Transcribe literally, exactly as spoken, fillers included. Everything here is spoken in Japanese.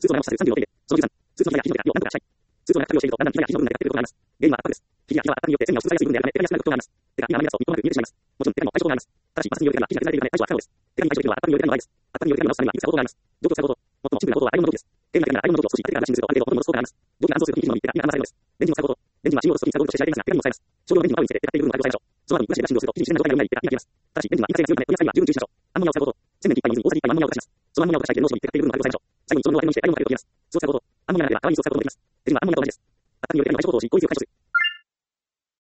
スーツを長持ちしたるさんじゅうの点で、そのじゅうさん、スーツのひらや肘の手がよん段くらい近い。スーツを長活用していると、だんだん肘がよく分かってくることがあります。原因は圧迫です。肘や膝は圧迫によって線が薄くされやすい部分であるため、手が安くなることがあります。手が今あまりだと日本なく見えてしまいます。もちろん手がも対処法があります。ただし、摩擦による手が肘が崩れているため対処は不可能です。手がに対処できるのは圧迫による手がの場合です。圧迫による手がの直すためにはいくつか方法があります。状況を使うこと。最もシンプルな方法はアイロンの動きです。手が痛みならアイロンの動きを少し痛みが安心するとある程度元に戻す効果があります。動機が安定するときに肘の右手が今離されるのです。レンジンを使うこと。レンジンは芯を落とすときに使う動きとして知られていますが、手がにも使えます。少量のレンジンを合うにつれて手がっている部分を解放さえましょう。その後にブラシでブラッシングをすると肘に自然な状態になるように手が今消えます。ただし、レンジンは引火性が強いため、取り扱いには十分注意しましょう。アンモニアを使うこと。洗面器いっぱいの水に大さじいっぱいのアンモニアを溶かします。そのアンモニアを溶かした液で脳に手がっている部分を解放さえましょう。最後にそのままアイロンにしてアイロンの火力を消します。そう使うこと。